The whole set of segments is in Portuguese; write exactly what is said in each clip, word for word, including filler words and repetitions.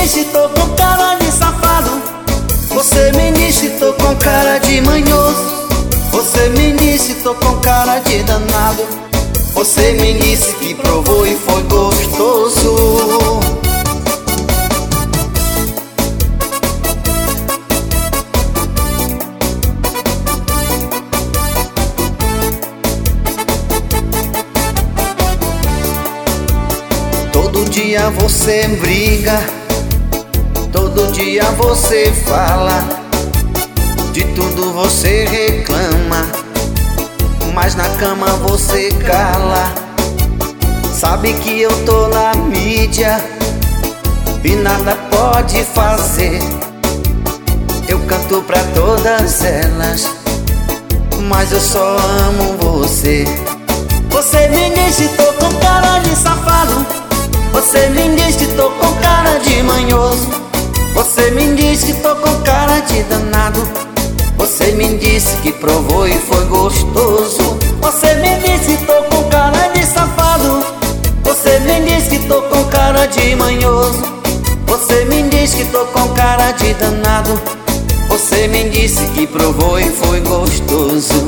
disse tô com cara de safado. Você me disse tô com cara de manhoso. Você me disse tô com cara de danado. Você me disse que provou e foi gostoso. Todo dia você briga, todo dia você fala, de tudo você reclama, mas na cama você cala. Sabe que eu tô na mídia e nada pode fazer. Eu canto pra todas elas, mas eu só amo você. Você me disse tô com cara de safado. Você me diz que tô com cara de manhoso. Você me diz que tô com cara de danado. Você me disse que provou e foi gostoso. Você me disse que tô com cara de safado. Você me diz que tô com cara de manhoso. Você me diz que tô com cara de danado. Você me disse que provou e foi gostoso.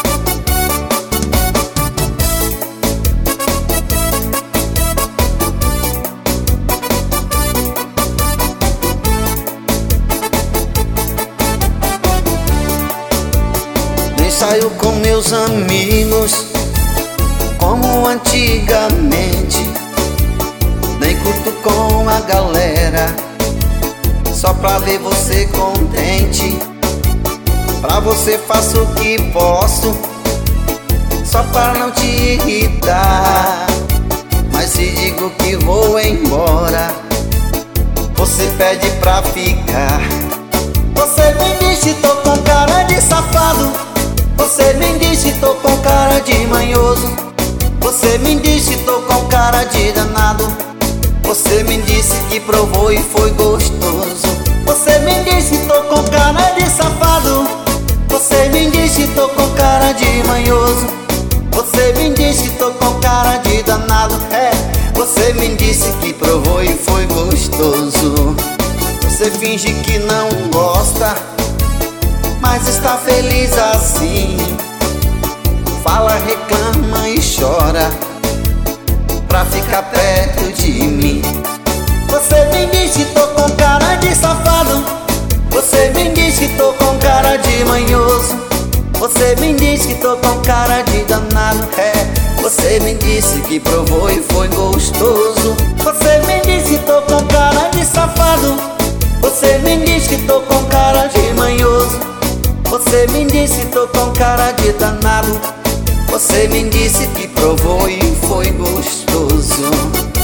Saio com meus amigos como antigamente, nem curto com a galera só pra ver você contente. Pra você faço o que posso só pra não te irritar, mas se digo que vou embora, você pede pra ficar. Você me disse tô com cara de safado. Você me disse tô com cara de manhoso. Você me disse tô com cara de danado. Você me disse que provou e foi gostoso. Você me disse tô com cara de safado. Você me disse tô com cara de manhoso. Você me disse tô com cara de danado. É, você me disse que provou e foi gostoso. Você finge que não gosta, mas está feliz assim. Fala, reclama e chora pra ficar perto de mim. Você me diz que tô com cara de safado. Você me diz que tô com cara de manhoso. Você me diz que tô com cara de danado. É, você me disse que provou e foi gostoso. Você me diz que tô com cara de safado. Você me diz que tô com cara de manhoso. Você me disse tô com cara de danado. Você me disse que provou e foi gostoso.